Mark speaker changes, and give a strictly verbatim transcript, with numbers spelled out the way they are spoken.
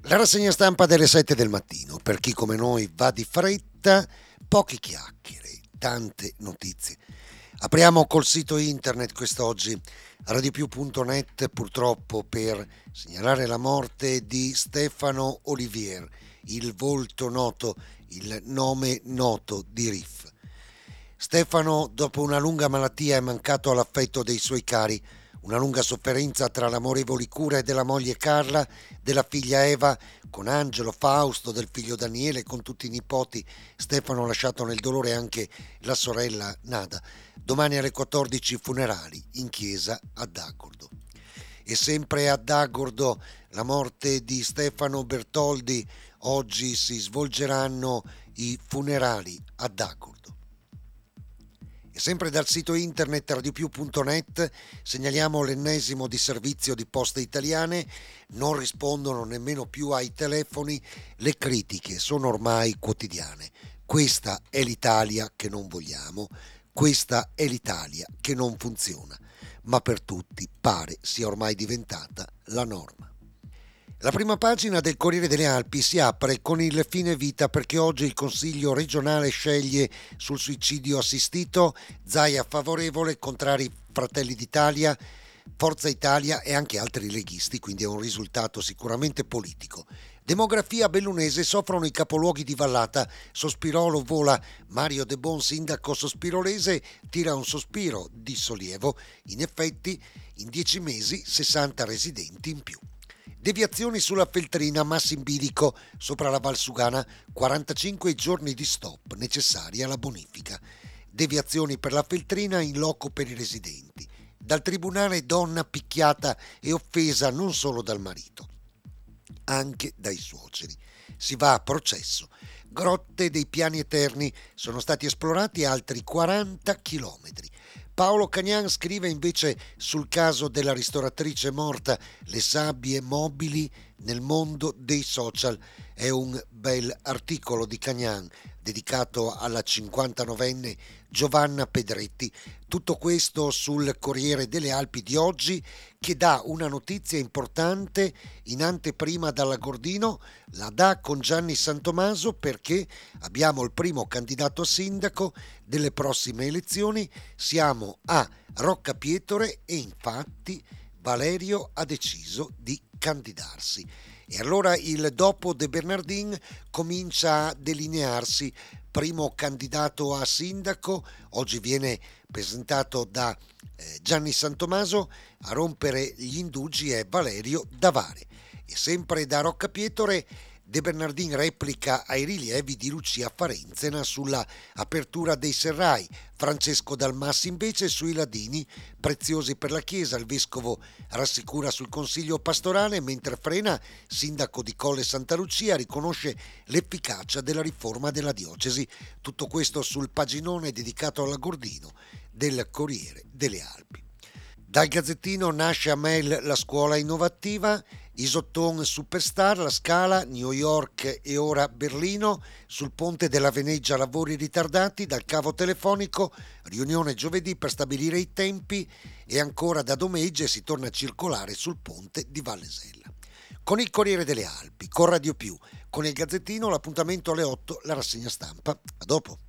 Speaker 1: La rassegna stampa delle sette del mattino, per chi come noi va di fretta, poche chiacchiere, tante notizie. Apriamo col sito internet quest'oggi, radiopiù punto net, purtroppo per segnalare la morte di Stefano Olivier, il volto noto, il nome noto di Riff. Stefano, dopo una lunga malattia, è mancato all'affetto dei suoi cari. Una lunga sofferenza tra l'amorevoli cure della moglie Carla, della figlia Eva, con Angelo, Fausto, del figlio Daniele, con tutti i nipoti. Stefano ha lasciato nel dolore anche la sorella Nada. Domani alle quattordici funerali in chiesa a Dagordo. E sempre a Dagordo la morte di Stefano Bertoldi. Oggi si svolgeranno i funerali a Dagordo. E sempre dal sito internet radiopiù punto net segnaliamo l'ennesimo disservizio di Poste Italiane, non rispondono nemmeno più ai telefoni, le critiche sono ormai quotidiane. Questa è l'Italia che non vogliamo, questa è l'Italia che non funziona, ma per tutti pare sia ormai diventata la norma. La prima pagina del Corriere delle Alpi si apre con il fine vita perché oggi il Consiglio regionale sceglie sul suicidio assistito, Zaia favorevole, contrari Fratelli d'Italia, Forza Italia e anche altri leghisti, quindi è un risultato sicuramente politico. Demografia bellunese, soffrono i capoluoghi di vallata, Sospirolo vola, Mario De Bon, sindaco sospirolese, tira un sospiro di sollievo, in effetti in dieci mesi sessanta residenti in più. Deviazioni sulla Feltrina, massa in bilico sopra la Valsugana, quarantacinque giorni di stop necessari alla bonifica. Deviazioni per la Feltrina in loco per i residenti. Dal tribunale donna picchiata e offesa non solo dal marito, anche dai suoceri. Si va a processo. Grotte dei Piani Eterni, sono stati esplorati altri quaranta chilometri. Paolo Cagnan scrive invece sul caso della ristoratrice morta, le sabbie mobili nel mondo dei social. È un bel articolo di Cagnan dedicato alla cinquantanovenne Giovanna Pedretti. Tutto questo sul Corriere delle Alpi di oggi, che dà una notizia importante in anteprima dalla Gordino, la dà con Gianni Santomaso perché abbiamo il primo candidato a sindaco delle prossime elezioni, siamo a Roccapietore e infatti Valerio ha deciso di candidarsi. E allora il dopo De Bernardin comincia a delinearsi. Primo candidato a sindaco, oggi viene presentato da eh, Gianni Santomaso, a rompere gli indugi è Valerio Davare. E sempre da Roccapietore De Bernardin replica ai rilievi di Lucia Farenzena sulla apertura dei serrai, Francesco Dalmassi invece sui ladini preziosi per la Chiesa. Il vescovo rassicura sul consiglio pastorale, mentre Frena, sindaco di Colle Santa Lucia, riconosce l'efficacia della riforma della diocesi. Tutto questo sul paginone dedicato alla Gordino del Corriere delle Alpi. Dal Gazzettino nasce a Mel la scuola innovativa, Isotton Superstar, La Scala, New York e ora Berlino, sul ponte della Veneggia lavori ritardati, dal cavo telefonico, riunione giovedì per stabilire i tempi e ancora da Domegge si torna a circolare sul ponte di Vallesella. Con il Corriere delle Alpi, con Radio Più, con il Gazzettino l'appuntamento alle otto, la rassegna stampa. A dopo.